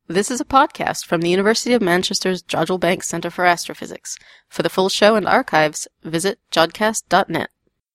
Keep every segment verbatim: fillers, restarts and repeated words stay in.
This is a podcast from the University of Manchester's Jodrell Bank Centre for Astrophysics. For the full show and archives, visit jodcast dot net.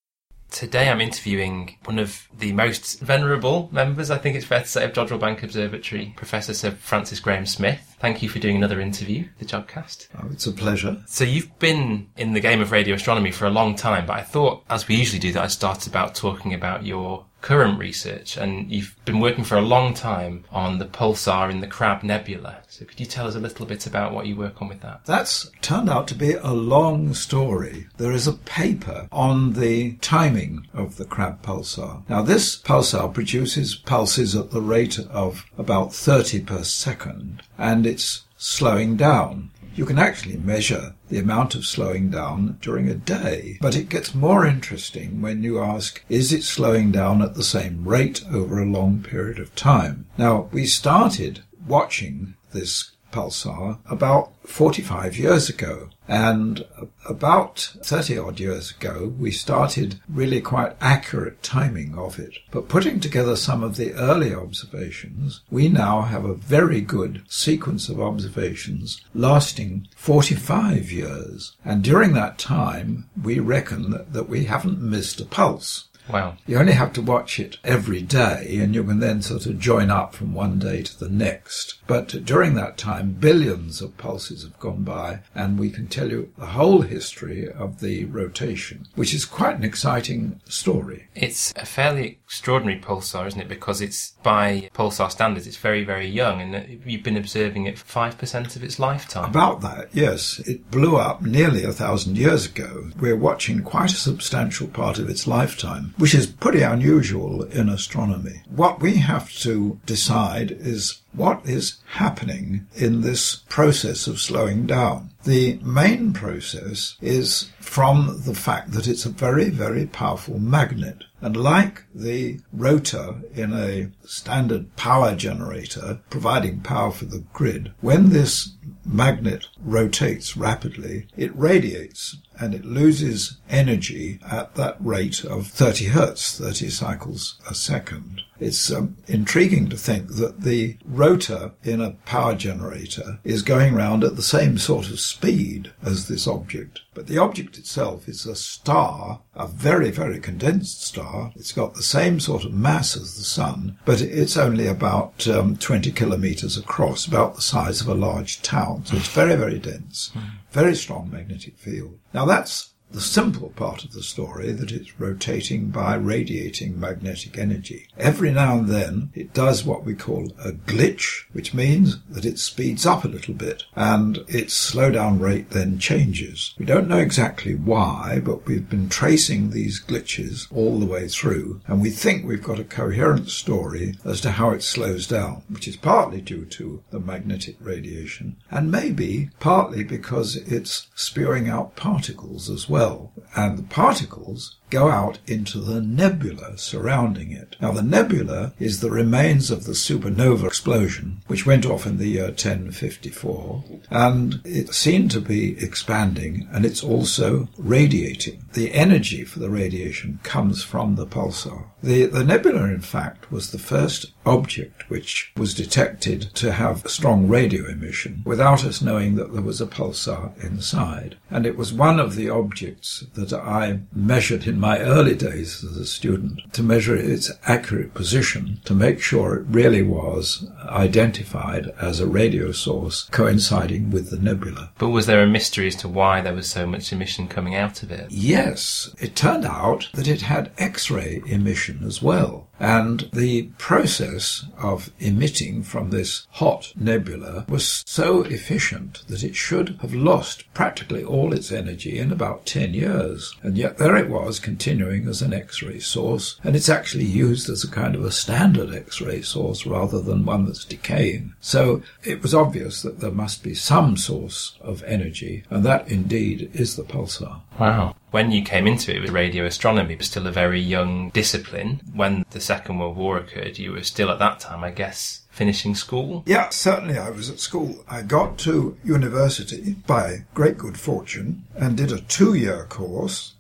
Today I'm interviewing one of the most venerable members, I think it's fair to say, of Jodrell Bank Observatory, Professor Sir Francis Graham-Smith. Thank you for doing another interview, the Jodcast. Oh, it's a pleasure. So you've been in the game of radio astronomy for a long time, but I thought, as we usually do, that I'd start about talking about your current research, and you've been working for a long time on the pulsar in the Crab Nebula. So could you tell us a little bit about what you work on with that? That's turned out to be a long story. There is a paper on the timing of the Crab pulsar. Now, this pulsar produces pulses at the rate of about thirty per second, and it's slowing down. You can actually measure the amount of slowing down during a day, but it gets more interesting when you ask, is it slowing down at the same rate over a long period of time? Now, we started watching this pulsar about forty-five years ago, and about thirty odd years ago we started really quite accurate timing of it. But putting together some of the early observations, we now have a very good sequence of observations lasting forty-five years, and during that time we reckon that, that we haven't missed a pulse. Wow. You only have to watch it every day, and you can then sort of join up from one day to the next. But during that time, billions of pulses have gone by, and we can tell you the whole history of the rotation, which is quite an exciting story. It's a fairly extraordinary pulsar, isn't it? Because it's, by pulsar standards, it's very, very young, and you've been observing it for five percent of its lifetime. About that, yes. It blew up nearly a thousand years ago. We're watching quite a substantial part of its lifetime, which is pretty unusual in astronomy. What we have to decide is what is happening in this process of slowing down. The main process is from the fact that it's a very, very powerful magnet. And like the rotor in a standard power generator providing power for the grid, when this magnet rotates rapidly, it radiates and it loses energy at that rate of thirty hertz, thirty cycles a second. It's um, intriguing to think that the rotor in a power generator is going round at the same sort of speed as this object. But the object itself is a star, a very, very condensed star. It's got the same sort of mass as the Sun, but it's only about um, twenty kilometres across, about the size of a large town. So it's very, very dense, very strong magnetic field. Now that's the simple part of the story, that it's rotating by radiating magnetic energy. Every now and then it does what we call a glitch, which means that it speeds up a little bit and its slowdown rate then changes. We don't know exactly why, but we've been tracing these glitches all the way through, and we think we've got a coherent story as to how it slows down, which is partly due to the magnetic radiation and maybe partly because it's spewing out particles as well. Well, and the particles go out into the nebula surrounding it. Now, the nebula is the remains of the supernova explosion, which went off in the year ten fifty-four, and it's seen to be expanding, and it's also radiating. The energy for the radiation comes from the pulsar. The, the nebula, in fact, was the first object which was detected to have strong radio emission without us knowing that there was a pulsar inside. And it was one of the objects that I measured in my early days as a student to measure its accurate position, to make sure it really was identified as a radio source coinciding with the nebula. But was there a mystery as to why there was so much emission coming out of it? Yes, it turned out that it had X-ray emission as well. And the process of emitting from this hot nebula was so efficient that it should have lost practically all its energy in about ten years. And yet there it was, continuing as an X-ray source, and it's actually used as a kind of a standard X-ray source rather than one that's decaying. So it was obvious that there must be some source of energy, and that indeed is the pulsar. Wow. When you came into it, radio astronomy was still a very young discipline. When the Second World War occurred, you were still at that time, I guess, finishing school? Yeah, certainly I was at school. I got to university by great good fortune and did a two-year course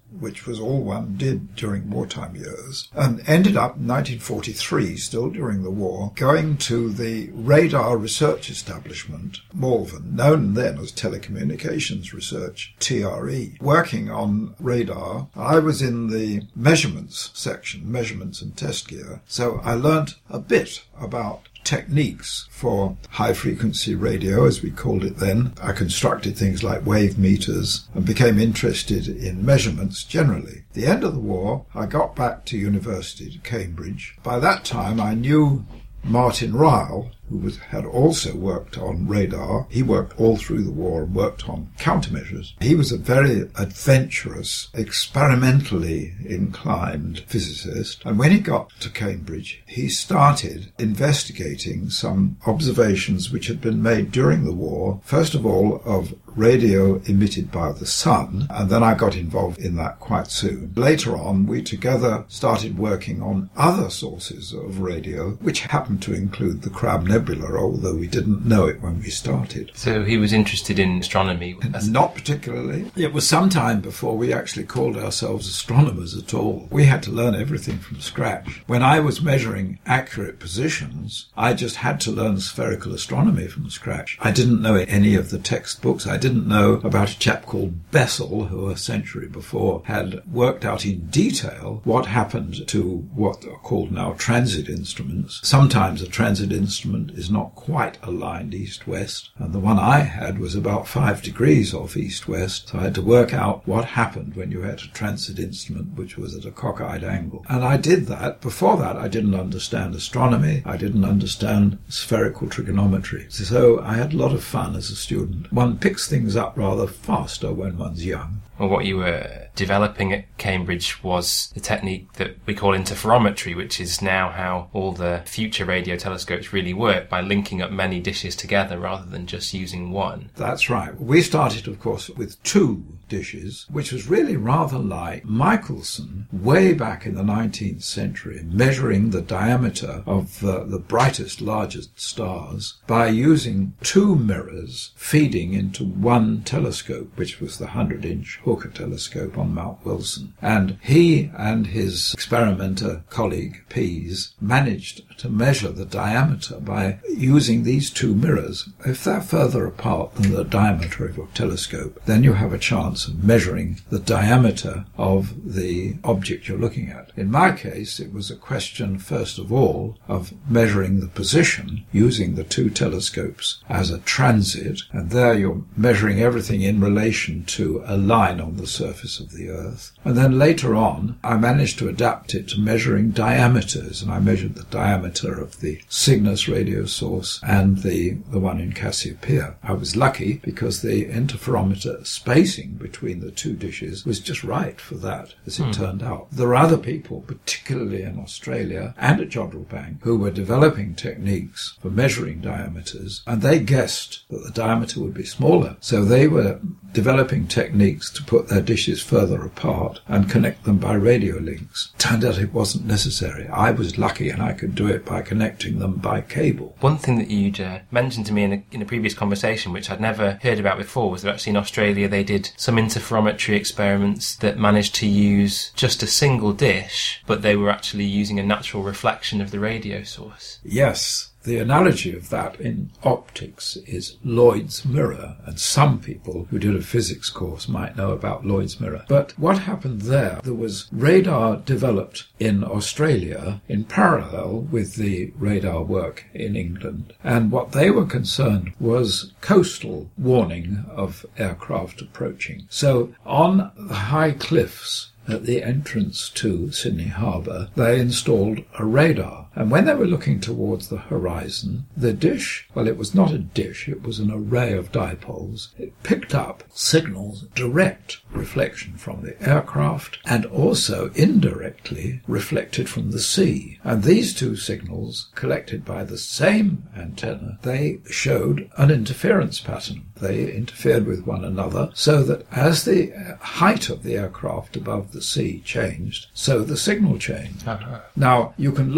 which was all one did during wartime years, and ended up in nineteen forty-three, still during the war, going to the Radar Research Establishment, Malvern, known then as Telecommunications Research, T R E, working on radar. I was in the measurements section, measurements and test gear, so I learnt a bit about techniques for high-frequency radio, as we called it then. I constructed things like wave meters and became interested in measurements generally. At the end of the war, I got back to university, to Cambridge. By that time, I knew Martin Ryle, who was, had also worked on radar. He worked all through the war and worked on countermeasures. He was a very adventurous, experimentally inclined physicist. And when he got to Cambridge, he started investigating some observations which had been made during the war, first of all of radio emitted by the sun, and then I got involved in that quite soon. Later on, we together started working on other sources of radio, which happened to include the Crab Nebula, although we didn't know it when we started. So he was interested in astronomy? Not particularly. It was some time before we actually called ourselves astronomers at all. We had to learn everything from scratch. When I was measuring accurate positions, I just had to learn spherical astronomy from scratch. I didn't know any of the textbooks. I didn't know about a chap called Bessel, who a century before had worked out in detail what happened to what are called now transit instruments. Sometimes a transit instrument is not quite aligned east-west, and the one I had was about five degrees off east-west, so I had to work out what happened when you had a transit instrument which was at a cockeyed angle. And I did that. Before that, I didn't understand astronomy. I didn't understand spherical trigonometry. So I had a lot of fun as a student. One picks things up rather faster when one's young. Well, what you were developing at Cambridge was the technique that we call interferometry, which is now how all the future radio telescopes really work, by linking up many dishes together rather than just using one. That's right. We started, of course, with two dishes, which was really rather like Michelson way back in the nineteenth century, measuring the diameter of uh, the brightest, largest stars by using two mirrors feeding into one telescope, which was the hundred-inch Hooker telescope on Mount Wilson. And he and his experimenter colleague, Pease, managed to measure the diameter by using these two mirrors. If they're further apart than the diameter of your telescope, then you have a chance of measuring the diameter of the object you're looking at. In my case, it was a question, first of all, of measuring the position using the two telescopes as a transit, and there you're measuring everything in relation to a line on the surface of the Earth. And then later on, I managed to adapt it to measuring diameters, and I measured the diameter of the Cygnus radio source and the, the one in Cassiopeia. I was lucky because the interferometer spacing between the two dishes was just right for that, as it hmm. turned out. There are other people, particularly in Australia and at Jodrell Bank, who were developing techniques for measuring diameters, and they guessed that the diameter would be smaller. So they were developing techniques to put their dishes further apart and connect them by radio links. Turned out it wasn't necessary. I was lucky and I could do it by connecting them by cable. One thing that you'd uh, mentioned to me in a, in a previous conversation, which I'd never heard about before, was that actually in Australia they did some interferometry experiments that managed to use just a single dish, but they were actually using a natural reflection of the radio source. Yes. The analogy of that in optics is Lloyd's mirror, and some people who did a physics course might know about Lloyd's mirror. But what happened there, there was radar developed in Australia in parallel with the radar work in England, and what they were concerned was coastal warning of aircraft approaching. So on the high cliffs at the entrance to Sydney Harbour, they installed a radar. And when they were looking towards the horizon, the dish, well, it was not a dish, it was an array of dipoles. It picked up signals, direct reflection from the aircraft, and also indirectly reflected from the sea. And these two signals, collected by the same antenna, they showed an interference pattern. They interfered with one another, so that as the height of the aircraft above the sea changed, so the signal changed. Uh-huh. Now, you can look on that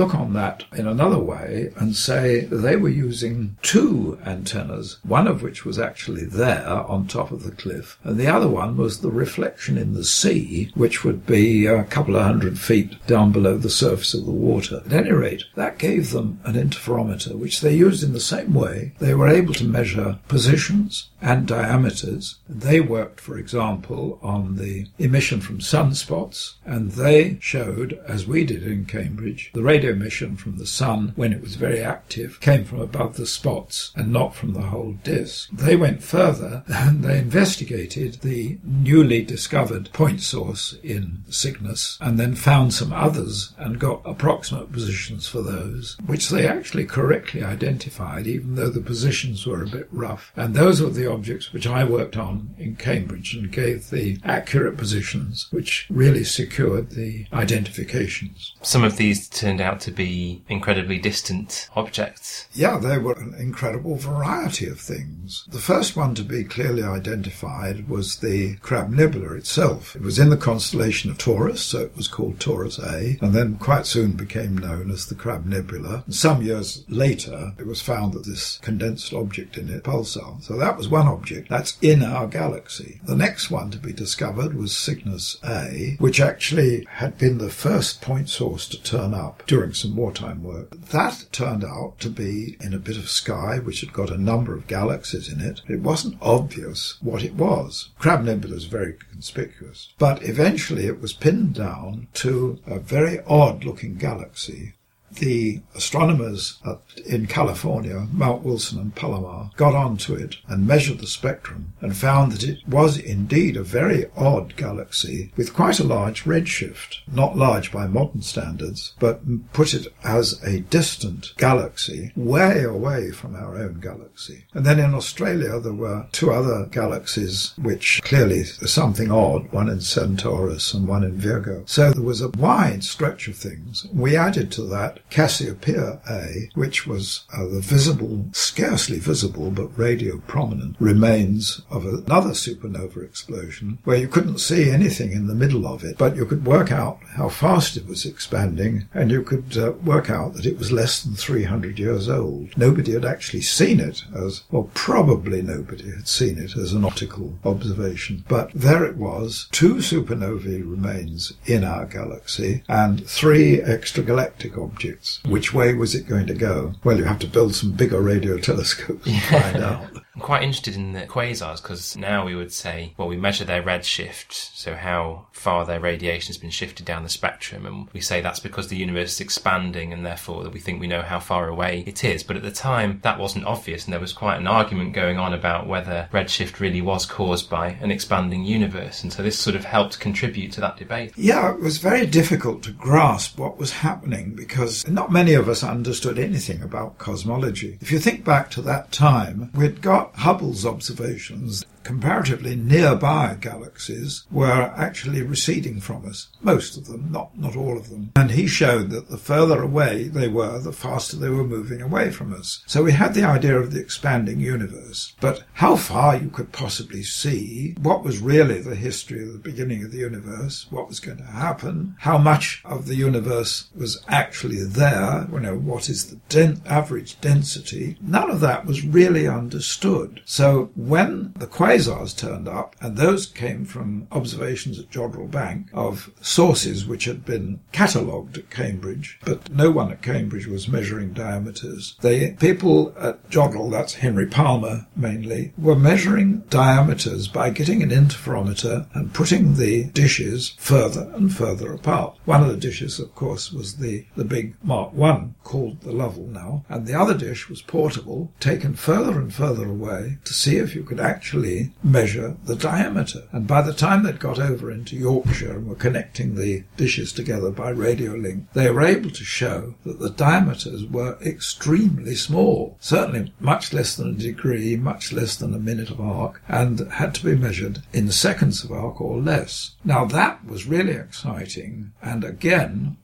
that in another way and say they were using two antennas, one of which was actually there on top of the cliff, and the other one was the reflection in the sea, which would be a couple of hundred feet down below the surface of the water. At any rate, that gave them an interferometer, which they used in the same way. They were able to measure positions and diameters. They worked, for example, on the emission from sunspots, and they showed, as we did in Cambridge, the radio emission from the sun, when it was very active, came from above the spots and not from the whole disk. They went further and they investigated the newly discovered point source in Cygnus and then found some others and got approximate positions for those, which they actually correctly identified, even though the positions were a bit rough. And those were the objects which I worked on in Cambridge and gave the accurate positions, which really secured the identifications. Some of these turned out to be incredibly distant objects. Yeah, they were an incredible variety of things. The first one to be clearly identified was the Crab Nebula itself. It was in the constellation of Taurus, so it was called Taurus A, and then quite soon became known as the Crab Nebula. And some years later, it was found that this condensed object in it, pulsar. So that was one object that's in our galaxy. The next one to be discovered was Cygnus A, which actually had been the first point source to turn up during some wartime work. That turned out to be in a bit of sky which had got a number of galaxies in it. It wasn't obvious what it was. Crab Nebula is very conspicuous. But eventually it was pinned down to a very odd-looking galaxy. The astronomers at, in California, Mount Wilson and Palomar, got onto it and measured the spectrum and found that it was indeed a very odd galaxy with quite a large redshift. Not large by modern standards, but put it as a distant galaxy way away from our own galaxy. And then in Australia there were two other galaxies which clearly is something odd, one in Centaurus and one in Virgo. So there was a wide stretch of things. We added to that Cassiopeia A, which was uh, the visible, scarcely visible, but radio prominent remains of another supernova explosion, where you couldn't see anything in the middle of it, but you could work out how fast it was expanding, and you could uh, work out that it was less than three hundred years old. Nobody had actually seen it as, well, probably nobody had seen it as an optical observation, but there it was, two supernovae remains in our galaxy, and three extragalactic objects. Which way was it going to go? Well, you have to build some bigger radio telescopes to find out. I'm quite interested in the quasars, because now we would say, well, we measure their redshift, so how far their radiation has been shifted down the spectrum, and we say that's because the universe is expanding and therefore that we think we know how far away it is. But at the time, that wasn't obvious, and there was quite an argument going on about whether redshift really was caused by an expanding universe, and so this sort of helped contribute to that debate. Yeah, it was very difficult to grasp what was happening because not many of us understood anything about cosmology. If you think back to that time, we'd got Hubble's observations. Comparatively nearby galaxies were actually receding from us. Most of them, not, not all of them. And he showed that the further away they were, the faster they were moving away from us. So we had the idea of the expanding universe. But how far you could possibly see, what was really the history of the beginning of the universe, what was going to happen, how much of the universe was actually there, you know, what is the den- average density, none of that was really understood. So when the quasars turned up, and those came from observations at Jodrell Bank of sources which had been catalogued at Cambridge, but no one at Cambridge was measuring diameters. The people at Jodrell, that's Henry Palmer mainly, were measuring diameters by getting an interferometer and putting the dishes further and further apart. One of the dishes, of course, was the, the big Mark one, called the Lovell now, and the other dish was portable, taken further and further away to see if you could actually measure the diameter. And by the time they'd got over into Yorkshire and were connecting the dishes together by radio link, they were able to show that the diameters were extremely small, certainly much less than a degree, much less than a minute of arc, and had to be measured in seconds of arc or less. Now that was really exciting, and again,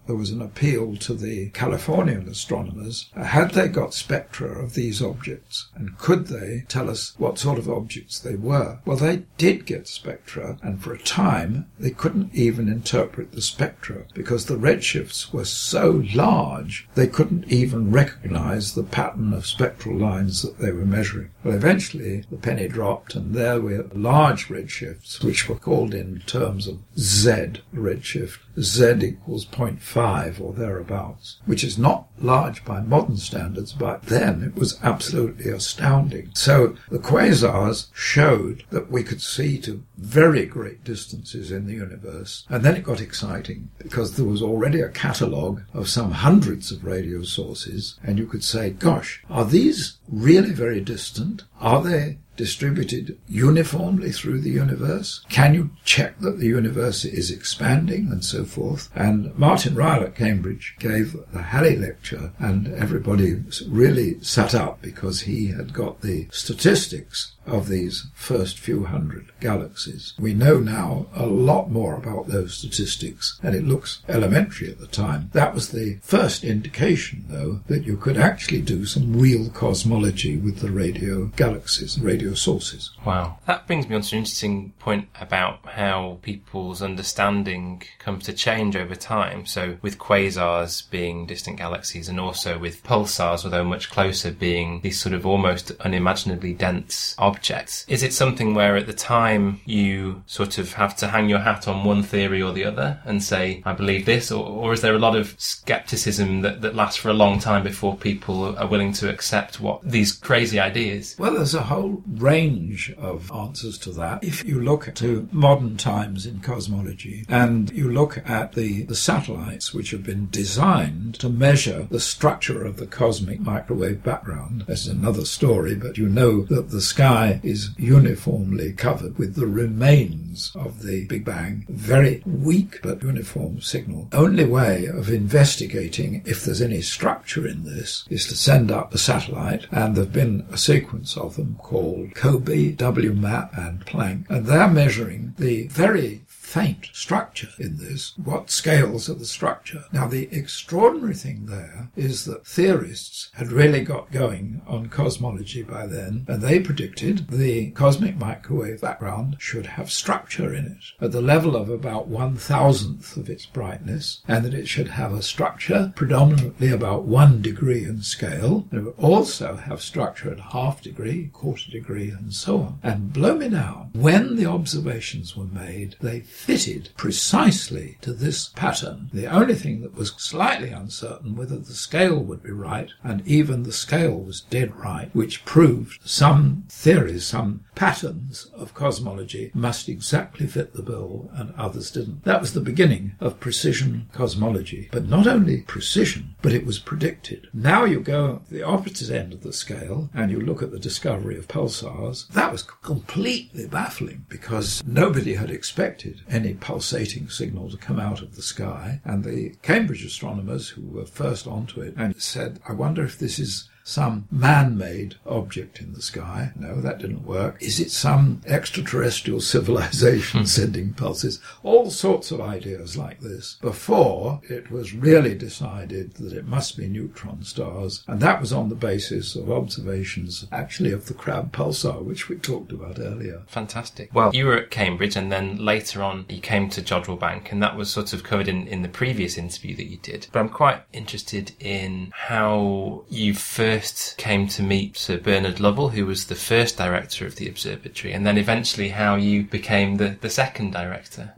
there was an appeal to the Californian astronomers. Had they got spectra of these objects, and could they tell us what sort of objects they were? Well, they did get spectra, and for a time they couldn't even interpret the spectra because the redshifts were so large they couldn't even recognize the pattern of spectral lines that they were measuring. Well, eventually the penny dropped, and there were large redshifts, which were called in terms of Z redshift. Z equals zero point five or thereabouts, which is not large by modern standards, but then it was absolutely astounding. So the quasars showed that we could see to very great distances in the universe, and then it got exciting because there was already a catalogue of some hundreds of radio sources, and you could say, gosh, are these really very distant? Are they distributed uniformly through the universe? Can you check that the universe is expanding and so forth? And Martin Ryle at Cambridge gave the Halley lecture, and everybody really sat up because he had got the statistics of these first few hundred galaxies. We know now a lot more about those statistics, and it looks elementary at the time. That was the first indication, though, that you could actually do some real cosmology with the radio galaxies, radio sources. Wow. That brings me on to an interesting point about how people's understanding comes to change over time. So with quasars being distant galaxies, and also with pulsars, although much closer, being these sort of almost unimaginably dense objects, Objects. Is it something where at the time you sort of have to hang your hat on one theory or the other and say, I believe this, or, or is there a lot of skepticism that, that lasts for a long time before people are willing to accept what these crazy ideas? Well, there's a whole range of answers to that. If you look to modern times in cosmology and you look at the, the satellites which have been designed to measure the structure of the cosmic microwave background, that's another story, but you know that the sky is uniformly covered with the remains of the Big Bang. Very weak but uniform signal. Only way of investigating if there's any structure in this is to send up a satellite, and there have been a sequence of them called COBE, W MAP and Planck, and they're measuring the very faint structure in this. What scales are the structure? Now, the extraordinary thing there is that theorists had really got going on cosmology by then, and they predicted the cosmic microwave background should have structure in it at the level of about one thousandth of its brightness, and that it should have a structure predominantly about one degree in scale, and it would also have structure at half degree, quarter degree, and so on. And blow me down, when the observations were made, they fitted precisely to this pattern. The only thing that was slightly uncertain whether the scale would be right, and even the scale was dead right, which proved some theories, some patterns of cosmology must exactly fit the bill and others didn't. That was the beginning of precision cosmology. But not only precision, but it was predicted. Now you go at the opposite end of the scale and you look at the discovery of pulsars. That was completely baffling because nobody had expected any pulsating signal to come out of the sky, and the Cambridge astronomers who were first onto it and said, I wonder if this is some man-made object in the sky. No, that didn't work. Is it some extraterrestrial civilization sending pulses? All sorts of ideas like this before it was really decided that it must be neutron stars, and that was on the basis of observations actually of the Crab pulsar, which we talked about earlier. Fantastic. Well, you were at Cambridge, and then later on you came to Jodrell Bank, and that was sort of covered in, in the previous interview that you did. But I'm quite interested in how you first came to meet Sir Bernard Lovell, who was the first director of the observatory, and then eventually how you became the, the second director.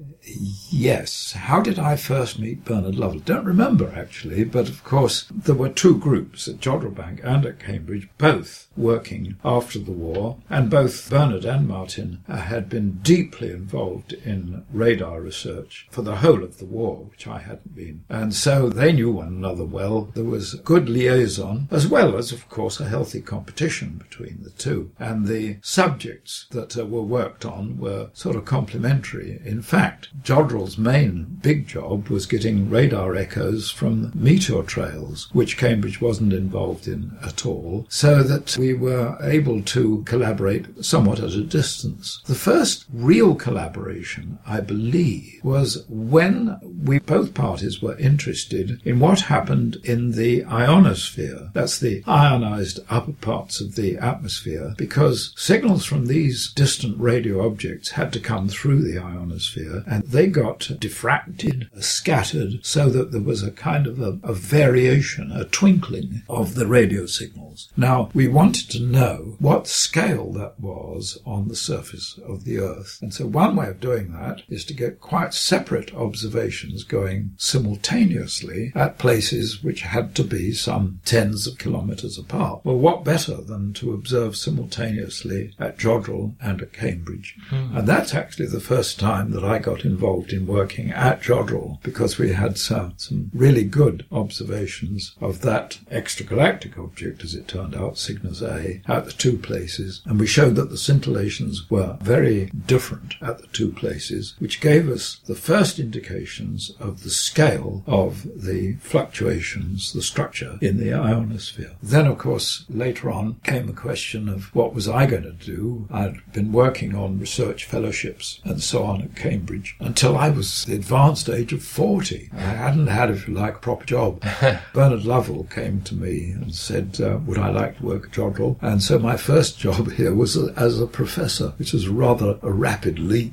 Yes. How did I first meet Bernard Lovell? Don't remember, actually, but of course there were two groups at Jodrell Bank and at Cambridge, both working after the war, and both Bernard and Martin uh, had been deeply involved in radar research for the whole of the war, which I hadn't been. And so they knew one another well. There was good liaison, as well as was, of course, a healthy competition between the two. And the subjects that uh, were worked on were sort of complementary. In fact, Jodrell's main big job was getting radar echoes from meteor trails, which Cambridge wasn't involved in at all, so that we were able to collaborate somewhat at a distance. The first real collaboration, I believe, was when we both parties were interested in what happened in the ionosphere. That's the ionized upper parts of the atmosphere, because signals from these distant radio objects had to come through the ionosphere, and they got diffracted, scattered, so that there was a kind of a, a variation, a twinkling of the radio signals. Now, we wanted to know what scale that was on the surface of the Earth. And so one way of doing that is to get quite separate observations going simultaneously at places which had to be some tens of kilometres apart. Well, what better than to observe simultaneously at Jodrell and at Cambridge? Hmm. And that's actually the first time that I got involved in working at Jodrell, because we had some, some really good observations of that extragalactic object, as it turned out, Cygnus A, at the two places. And we showed that the scintillations were very different at the two places, which gave us the first indications of the scale of the fluctuations, the structure in the ionosphere. Then, of course, later on came the question of what was I going to do. I'd been working on research fellowships and so on at Cambridge until I was the advanced age of forty. I hadn't had, if you like, a proper job. Bernard Lovell came to me and said, uh, would I like to work at Jodrell? And so my first job here was a, as a professor, which was rather a rapid leap.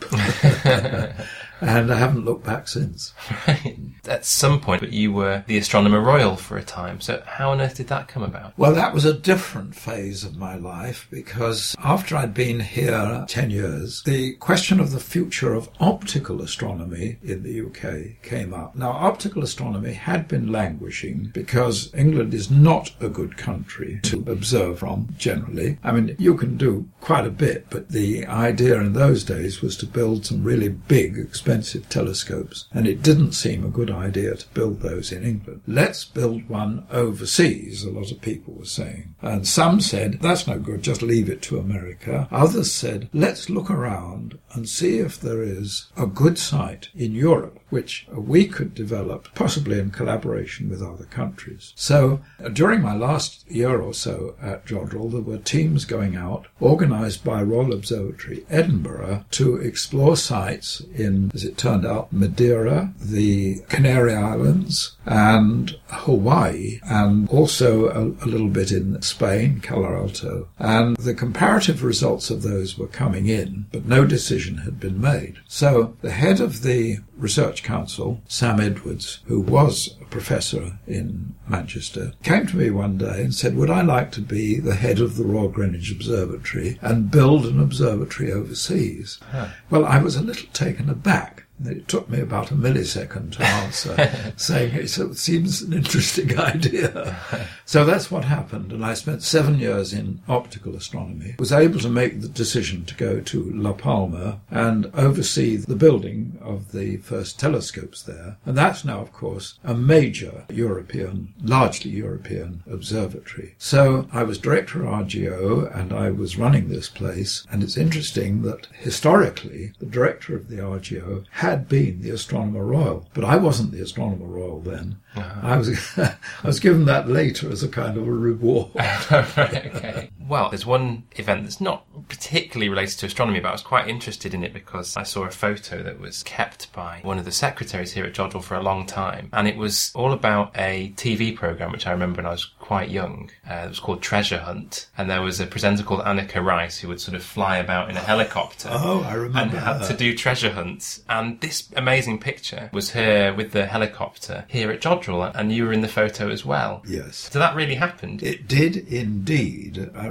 And I haven't looked back since. Right. At some point, but you were the Astronomer Royal for a time, so how on earth did that come about? Well, that was a different phase of my life, because after I'd been here ten years, the question of the future of optical astronomy in the U K came up. Now, optical astronomy had been languishing because England is not a good country to observe from, generally. I mean, you can do quite a bit, but the idea in those days was to build some really big, expensive telescopes, and it didn't seem a good idea to build those in England. Let's build one overseas, a lot of people were saying. And some said, that's no good, just leave it to America. Others said, let's look around and see if there is a good site in Europe which we could develop, possibly in collaboration with other countries. So uh, during my last year or so at Jodrell, there were teams going out, organised by Royal Observatory Edinburgh, to explore sites in, as it turned out, Madeira, the Canary Islands, and Hawaii, and also a, a little bit in Spain, Cala Alto. And the comparative results of those were coming in, but no decision had been made. So the head of the Research Council, Sam Edwards, who was a professor in Manchester, came to me one day and said, would I like to be the head of the Royal Greenwich Observatory and build an observatory overseas? Huh. Well, I was a little taken aback. It took me about a millisecond to answer, saying it seems an interesting idea. So that's what happened, and I spent seven years in optical astronomy, was able to make the decision to go to La Palma and oversee the building of the first telescopes there. And that's now, of course, a major European, largely European observatory. So I was director of R G O, and I was running this place, and it's interesting that historically the director of the R G O had been the Astronomer Royal, but I wasn't the Astronomer Royal then. Uh-huh. I was I was given that later as a kind of a reward. Right, okay. Well, there's one event that's not particularly related to astronomy, but I was quite interested in it because I saw a photo that was kept by one of the secretaries here at Jodrell for a long time, and it was all about a T V programme which I remember when I was quite young. Uh, it was called Treasure Hunt, and there was a presenter called Anneka Rice who would sort of fly about in a helicopter. Oh, I remember and had her. to do treasure hunts. And this amazing picture was her with the helicopter here at Jodrell, and you were in the photo as well. Yes. So that really happened? It did indeed. I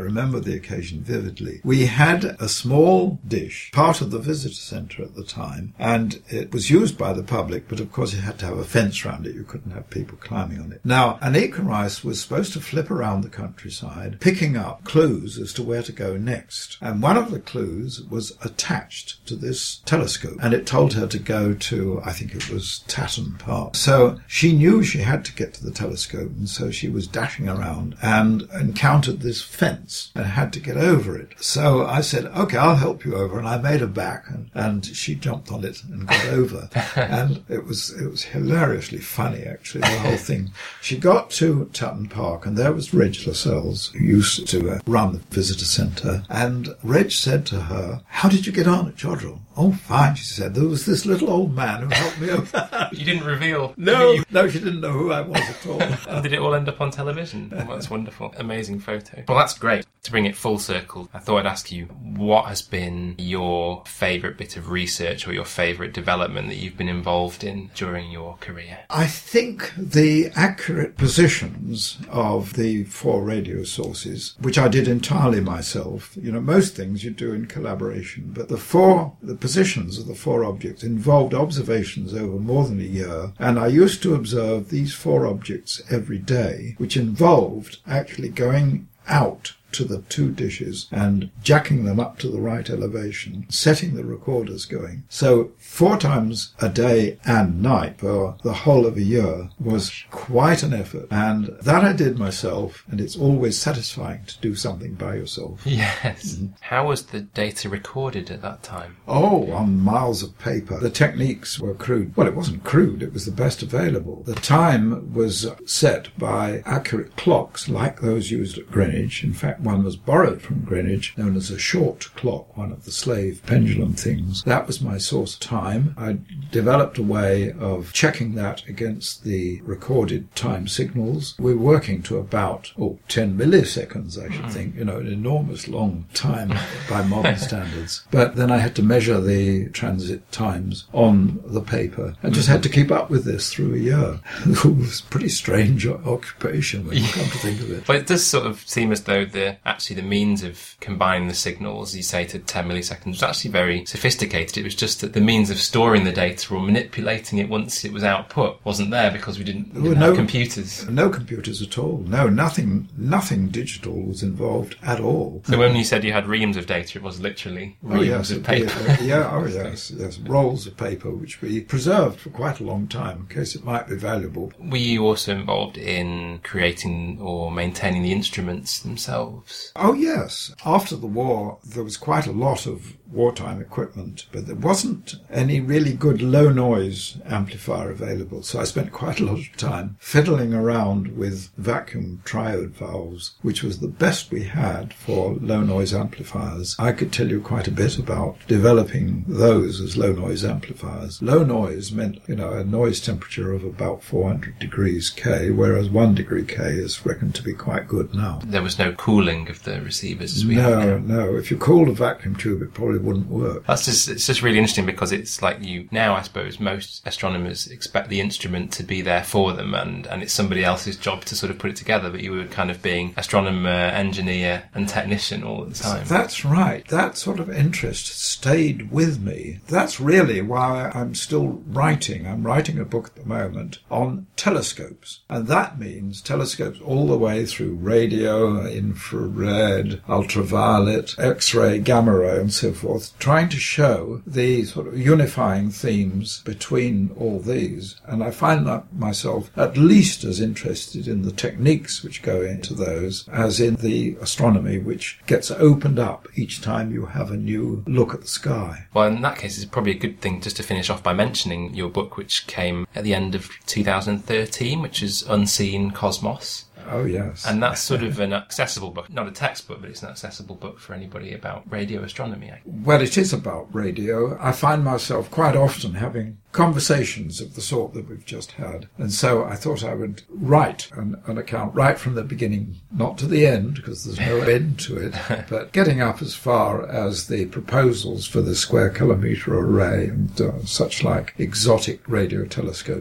remember the occasion vividly. We had a small dish, part of the visitor centre at the time, and it was used by the public, but of course it had to have a fence around it. You couldn't have people climbing on it. Now, Anika Rice was supposed to flip around the countryside, picking up clues as to where to go next. And one of the clues was attached to this telescope, and it told her to go to, I think it was Tatton Park. So she knew she had to get to the telescope, and so she was dashing around and encountered this fence and had to get over it. So I said, okay, I'll help you over, and I made her back, and, and she jumped on it and got over. And it was it was hilariously funny, actually, the whole thing. She got to Tatton Park, and there was Reg Lascelles, who used to uh, run the visitor centre, and Reg said to her, how did you get on at Jodrell? Oh, fine, she said. There was this little old man who helped me over. You didn't reveal? No, you... no, she didn't know who I was at all. And did it all end up on television? Oh, that's wonderful. Amazing photo. Well, that's great. To bring it full circle, I thought I'd ask you, what has been your favourite bit of research or your favourite development that you've been involved in during your career? I think the accurate positions of the four radio sources, which I did entirely myself. You know, most things you do in collaboration, but the four, the positions of the four objects involved observations over more than a year, and I used to observe these four objects every day, which involved actually going out to the two dishes and jacking them up to the right elevation, setting the recorders going. So four times a day and night for the whole of a year was quite an effort. And that I did myself, and it's always satisfying to do something by yourself. Yes. Mm-hmm. How was the data recorded at that time? Oh, on miles of paper. The techniques were crude. Well, it wasn't crude, it was the best available. The time was set by accurate clocks like those used at Greenwich. In fact, one was borrowed from Greenwich, known as a short clock, one of the slave pendulum things. That was my source of time. I developed a way of checking that against the recorded time signals. We're working to about, oh, ten milliseconds, I should think, you know, an enormous long time by modern standards. But then I had to measure the transit times on the paper. I just had to keep up with this through a year. It was a pretty strange occupation when you come to think of it. But it does sort of seem as though the actually the means of combining the signals, you say, to ten milliseconds was actually very sophisticated. It was just that the means of storing the data or manipulating it once it was output wasn't there because we didn't, we didn't no, have computers. No computers at all. No, nothing nothing digital was involved at all. So when you said you had reams of data, it was literally reams oh, yes, of paper. Uh, yeah, oh yes, yes, rolls of paper which we preserved for quite a long time in case it might be valuable. Were you also involved in creating or maintaining the instruments themselves? Oh yes. After the war, there was quite a lot of wartime equipment, but there wasn't any really good low noise amplifier available. So I spent quite a lot of time fiddling around with vacuum triode valves, which was the best we had for low noise amplifiers. I could tell you quite a bit about developing those as low noise amplifiers. Low noise meant, you know, a noise temperature of about four hundred degrees K, whereas one degree K is reckoned to be quite good now. There was no cooling of the receivers as we no, have now. No, if you cooled a vacuum tube, it probably wouldn't work. That's just, it's just really interesting because it's like you, now I suppose most astronomers expect the instrument to be there for them and, and it's somebody else's job to sort of put it together, but you were kind of being astronomer, engineer and technician all at the time. That's right. That sort of interest stayed with me. That's really why I'm still writing. I'm writing a book at the moment on telescopes. And that means telescopes all the way through radio, infrared, ultraviolet, X-ray, gamma ray and so forth, trying to show the sort of unifying themes between all these. And I find that myself at least as interested in the techniques which go into those as in the astronomy which gets opened up each time you have a new look at the sky. Well, in that case, it's probably a good thing just to finish off by mentioning your book, which came at the end of two thousand thirteen, which is Unseen Cosmos. Oh, yes. And that's sort of an accessible book. Not a textbook, but it's an accessible book for anybody about radio astronomy. Well, it is about radio. I find myself quite often having conversations of the sort that we've just had. And so I thought I would write an, an account right from the beginning, not to the end, because there's no end to it, but getting up as far as the proposals for the square kilometre array and uh, such like exotic radio telescopes.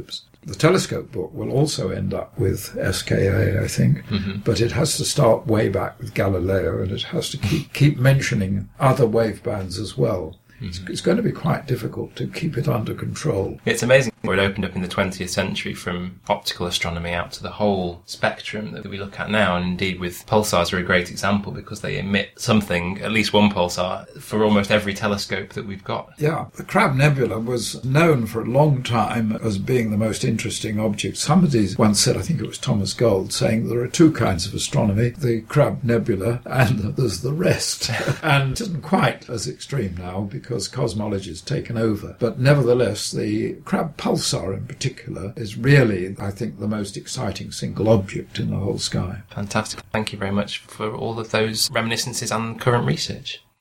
The telescope book will also end up with S K A, I think, mm-hmm. but it has to start way back with Galileo, and it has to keep, keep mentioning other wave bands as well. Mm-hmm. It's going to be quite difficult to keep it under control. It's amazing where it opened up in the twentieth century from optical astronomy out to the whole spectrum that we look at now. And indeed, with pulsars are a great example because they emit something, at least one pulsar, for almost every telescope that we've got. Yeah, the Crab Nebula was known for a long time as being the most interesting object. Somebody once said, I think it was Thomas Gold, saying there are two kinds of astronomy, the Crab Nebula and there's the rest. And it isn't quite as extreme now because cosmology has taken over. But nevertheless, the Crab pulsar in particular is really, I think, the most exciting single object in the whole sky. Fantastic. Thank you very much for all of those reminiscences and current research.